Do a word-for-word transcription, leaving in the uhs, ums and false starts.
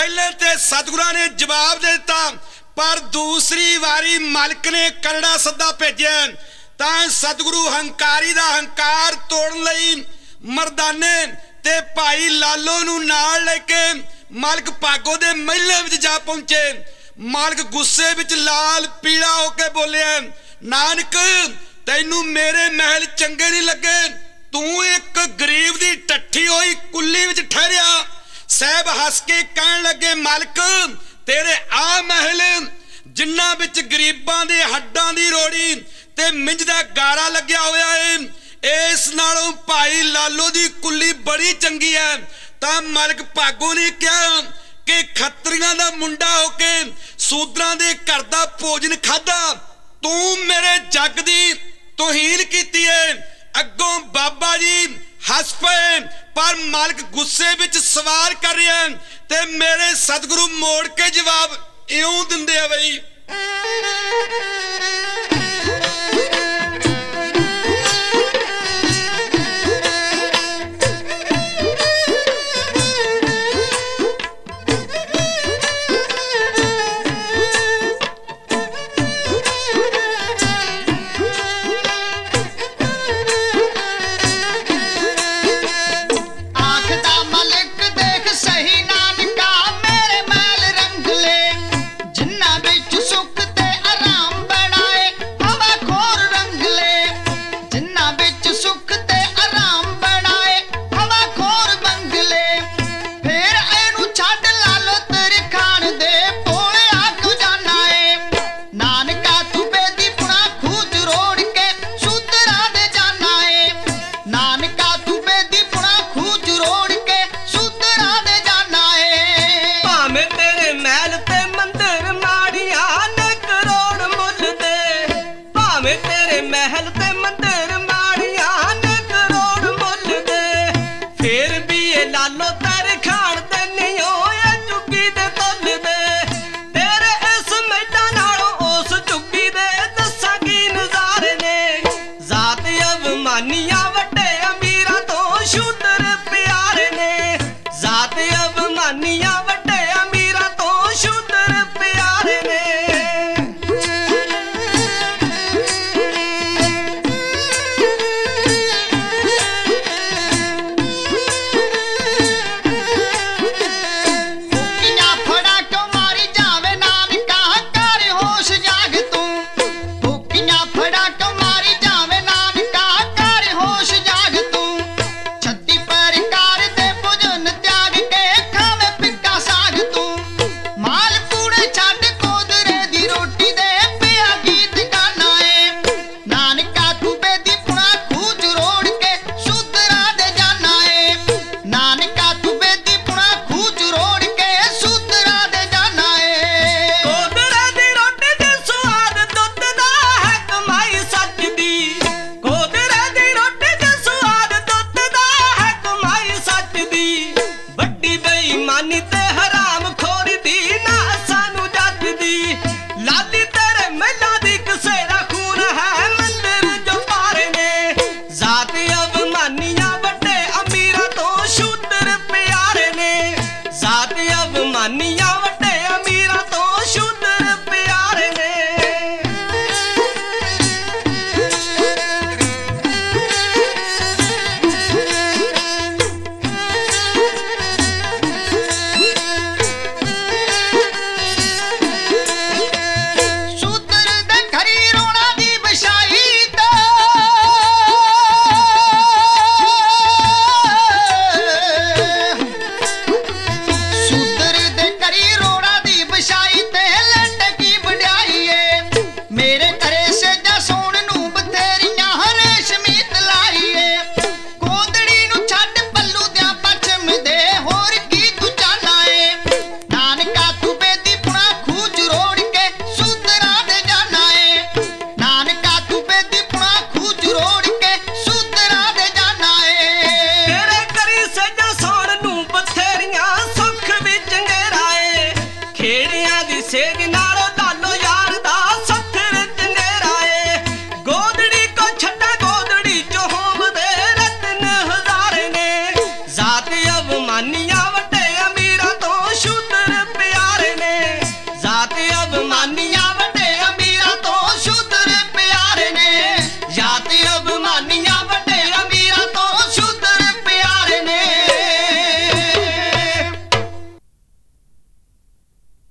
पहले ते सतगुरां ने जवाब दे दिता, पर दूसरी वारी मालिक ने करड़ा सद्दा भेजिया तां सतगुरु हंकारी दा हंकार तोड़न लई मरदाने ते भाई लालो नूं नाल लेके मालिक भागो दे महल विच जा पहुंचे। मालिक गुस्से विच लाल पीला होके बोलिया, नानक तैनू मेरे महल चंगे नहीं लगे, तू एक गरीब दी टट्ठी होई कुल्ली विच ठहरिया। साहब हस के कहन लगे, मालिक तेरे आ महल जिन्हां विच गरीबां दे हड्डां दी रोड़ी ते मिंज दा गारा लग्या होया है, इस नालों भाई लालो दी कुल्ली बड़ी चंगी है। तां मालिक भागो ने कहा कि खत्रियां दा मुंडा होके सूदरां दे घर दा भोजन खादा, तू मेरे जग दी तौहीन कीती है। अगों बाबा जी हस पे, पर मालिक गुस्से विच सवाल कर रहे हैं ते मेरे सतगुरु मोड़ के जवाब इउं दिंदे आ बई। छत्ती पर कार दे भोजन त्याग के खावे पिक्का ਜਨਾਨੀ